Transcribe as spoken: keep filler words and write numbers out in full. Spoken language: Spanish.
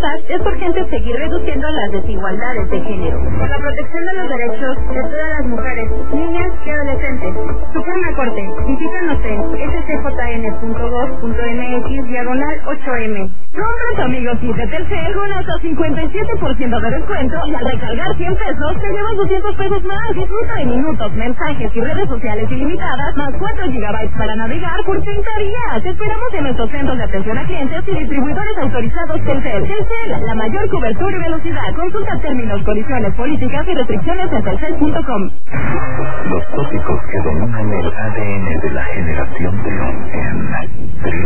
paz, es urgente seguir reduciendo las desigualdades de género. Por la protección de los derechos de todas las mujeres, niñas y adolescentes. Suprema Corte, visítanos en s c j n punto gov punto m x diagonal ocho m. Compra tu amigo Kit de Telcel con hasta cincuenta y siete por ciento de descuento y al recargar cien pesos te llevas doscientos pesos más. Disfruta de minutos, mensajes y redes sociales ilimitadas, más cuatro gigabytes para navegar por treinta días. Te esperamos en nuestros centros de atención a clientes y distribuidores autorizados Telcel. Telcel, la mayor cobertura y velocidad. Consulta términos, condiciones, políticas y restricciones en telcel punto com. Los tópicos que dominan el A D N de la generación de hoy en